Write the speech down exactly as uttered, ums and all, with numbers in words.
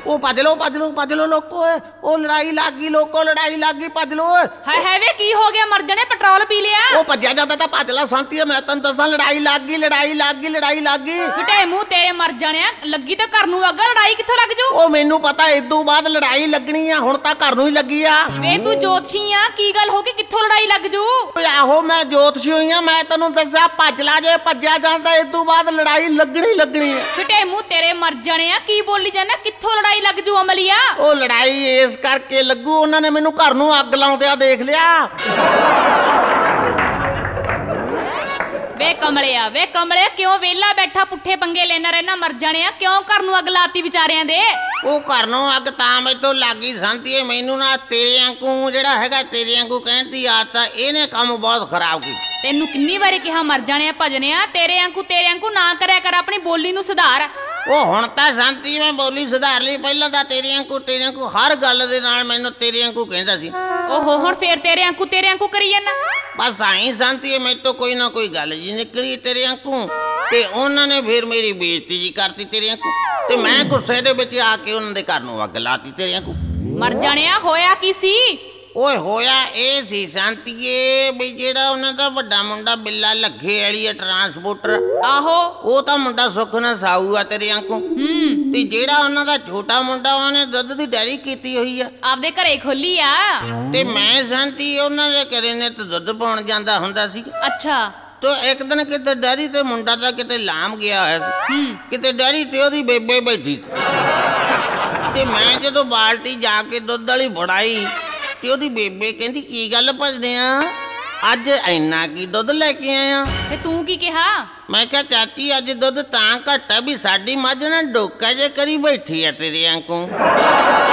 ਉਹ ਭੱਜ ਲੋ ਭੱਜ ਲੋ ਭੱਜ ਲੋ ਲੋਕੋ, ਉਹ ਲੜਾਈ ਲੱਗ ਗਈ ਲੋਕੋ, ਲੜਾਈ ਲੱਗ ਗਈ, ਭੱਜ ਲੋ। ਹਾਏ ਹਾਏ ਵੇ ਕੀ ਹੋ ਗਿਆ, ਮਰ ਜਾਣੇ, ਪੈਟਰੋਲ ਪੀ ਲਿਆ। ਉਹ ਭੱਜਿਆ ਜਾਂਦਾ ਤਾਂ ਭੱਜ ਲੈ ਸੰਤੀਏ, ਮੈਂ ਤੈਨੂੰ ਦੱਸਾਂ ਲੜਾਈ ਲੱਗ ਗਈ, ਲੜਾਈ ਲੱਗ ਗਈ, ਲੜਾਈ ਲੱਗ ਗਈ। ਫਿਟੇ ਮੂੰਹ ਤੇਰੇ ਮਰ ਜਾਣਿਆ, ਲੱਗੀ ਤਾਂ ਘਰ ਨੂੰ ਅੱਗ, ਲੜਾਈ ਕਿੱਥੋਂ ਲੱਗ ਜੂ? ਉਹ ਮੈਨੂੰ ਪਤਾ ਇਦੋਂ ਬਾਅਦ ਲੜਾਈ ਲੱਗਣੀ ਆ, ਹੁਣ ਤਾਂ ਘਰ ਨੂੰ ਹੀ ਲੱਗੀ ਆ। ਵੇ ਤੂੰ ਜੋਤਸ਼ੀ ਆ, ਕੀ ਗੱਲ ਹੋ ਗਈ, ਕਿੱਥੋਂ ਲੜਾਈ ਲੱਗ ਜੂ? ਓਏ ਆਹੋ ਮੈਂ ਜੋਤਸ਼ੀ ਹੋਈ ਆ, ਮੈਂ ਤੈਨੂੰ ਦੱਸਿਆ ਭੱਜ ਲਾ, ਜੇ ਭੱਜਿਆ ਜਾਂਦਾ ਇਦੋਂ ਬਾਅਦ ਲੜਾਈ ਲੱਗਣੀ ਲੱਗਣੀ ਆ। ਫਿਟੇ ਮੂੰਹ ਤੇਰੇ ਮਰ ਜਾਣਿਆ, ਕੀ ਬੋਲੀ ਜਾਂਦਾ, ਕਿੱਥੋਂ ਲੜਾਈ ਲੱਗ ਜੂ ਅਮਲੀਆ? ਉਹ ਲੜਾਈ ਇਸ ਕਰਕੇ ਲੱਗੂ, ਉਹਨਾਂ ਨੇ ਮੈਨੂੰ ਘਰ ਨੂੰ ਅੱਗ ਲਾਉਂਦਿਆਂ ਦੇਖ ਲਿਆ। ਵੇ ਕਮਲਿਆ, ਵੇ ਕਮਲਿਆ, ਕਿਉਂ ਵਿਹਲਾ ਬੈਠਾ ਪੁੱਠੇ ਪੰਗੇ ਲੈਣਾ ਰਹਿਣਾ, ਮਰ ਜਾਣਿਆ, ਕਿਉਂ ਘਰ ਨੂੰ ਅੱਗ ਲਾਤੀ ਵਿਚਾਰਿਆਂ ਦੇ? ਉਹ ਘਰ ਨੂੰ ਅੱਗ ਤਾਂ ਮੈਥੋਂ ਲੱਗੀ ਸੰਤੀਏ, ਮੈਨੂੰ ਨਾ ਤੇਰੇ ਵਾਂਗੂ ਜਿਹੜਾ ਹੈਗਾ ਤੇਰੇ ਵਾਂਗੂ ਕਹਿਣ ਦੀ ਆਦਤ ਆ, ਇਹਨੇ ਕੰਮ ਬਹੁਤ ਖਰਾਬ ਕੀਤਾ। ਤੈਨੂੰ ਕਿੰਨੀ ਵਾਰੀ ਕਿਹਾ ਮਰ ਜਾਣਿਆ ਭਜਨਿਆ, ਤੇਰੇ ਵਾਂਗੂ ਤੇਰੇ ਵਾਂਗੂ ਨਾ ਕਰਿਆ ਕਰ, ਆਪਣੀ ਬੋਲੀ ਨੂੰ ਸੁਧਾਰ। ਉਹ ਹੁਣ ਤਾਂ ਸ਼ਾਂਤੀ ਮੈਂ ਬੋਲੀ ਸੁਧਾਰ ਲਈ, ਪਹਿਲਾਂ ਤਾਂ ਤੇਰੇ ਵਾਂਗੂ ਤੇਰੇ ਵਾਂਗੂ ਹਰ ਗੱਲ ਦੇ ਨਾਲ ਮੈਨੂੰ ਤੇਰੇ ਵਾਂਗੂ ਕਹਿੰਦਾ ਸੀ। ਓਹੋ ਹੁਣ ਫੇਰ ਤੇਰੇ ਵਾਂਗੂ ਤੇਰੇ ਵਾਂਗੂ ਕਰੀ ਜਾਂਦਾ। ਬਸ ਆਈ ਸ਼ਾਂਤੀ ਮੇਰੇ ਤੋਂ ਕੋਈ ਨਾ ਕੋਈ ਗੱਲ ਜੀ ਨਿਕਲੀ ਤੇਰੇ ਵਾਂਗੂ, ਤੇ ਉਹਨਾਂ ਨੇ ਫਿਰ ਮੇਰੀ ਬੇਇੱਜ਼ਤੀ ਜੀ ਕਰਤੀ ਤੇਰੇ ਵਾਂਗੂ, ਤੇ ਮੈਂ ਗੁੱਸੇ ਦੇ ਵਿੱਚ ਆ ਕੇ ਉਹਨਾਂ ਦੇ ਘਰ ਨੂੰ ਅੱਗ ਲਾਤੀ ਤੇਰੇ ਵਾਂਗੂ। ਮਰ ਜਾਣਿਆ, ਹੋਇਆ ਕੀ ਸੀ? ਓਏ ਹੋਇਆ ਇਹ ਸੀ ਸ਼ਾਂਤੀਏ ਵੀ ਜਿਹੜਾ ਉਹਨਾਂ ਦਾ ਵੱਡਾ ਮੁੰਡਾ ਬਿੱਲਾ ਲੱਗੇ ਵਾਲੀ ਆ ਟਰਾਂਸਪੋਰਟਰ, ਆਹੋ ਉਹ ਤਾਂ ਮੁੰਡਾ ਸੁੱਖ ਨਾਲ ਸਾਊ ਆ ਤੇਰੇ ਵਾਂਗੂ। ਹੂੰ ਤੇ ਜਿਹੜਾ ਉਹਨਾਂ ਦਾ ਛੋਟਾ ਮੁੰਡਾ ਉਹਨੇ ਦੁੱਧ ਦੀ ਡੈਰੀ ਕੀਤੀ ਹੋਈ ਆ, ਆਪਦੇ ਘਰੇ ਖੋਲੀ ਆ। ਤੇ ਮੈਂ ਸ਼ਾਂਤੀ ਉਹਨਾਂ ਦੇ ਘਰੇ ਨੇ ਤੇ ਦੁੱਧ ਪਾਉਣ ਜਾਂਦਾ ਹੁੰਦਾ ਸੀ। ਅੱਛਾ ਤੋ ਇੱਕ ਦਿਨ ਕਿਤੇ ਡੈਰੀ ਤੇ ਮੁੰਡਾ ਤਾਂ ਕਿਤੇ ਲਾਮ ਗਿਆ ਹੋਇਆ ਸੀ, ਹੂੰ ਕਿਤੇ ਡੈਰੀ ਤੇ ਉਹਦੀ ਬੇਬੇ ਬੈਠੀ ਸੀ, ਤੇ ਮੈਂ ਜਦੋਂ ਬਾਲਟੀ ਜਾ ਕੇ ਦੁੱਧ ਵਾਲੀ ਫੜਾਈ ਤੇ ਉਹਦੀ ਬੇਬੇ ਕਹਿੰਦੀ ਕੀ ਗੱਲ ਭਜਦੇ ਆ, ਅੱਜ ਇੰਨਾ ਕੀ ਦੁੱਧ ਲੈ ਕੇ ਆਇਆ? ਤੇ ਤੂੰ ਕੀ ਕਿਹਾ? ਮੈਂ ਕਿਹਾ ਚਾਚੀ ਅੱਜ ਦੁੱਧ ਤਾਂ ਘੱਟ ਆ ਵੀ ਸਾਡੀ ਮੱਝ ਨਾ ਡੋਕਾ ਜੇ ਕਰੀ ਬੈਠੀ ਆ ਤੇਰੇ ਵਾਂਗੂ।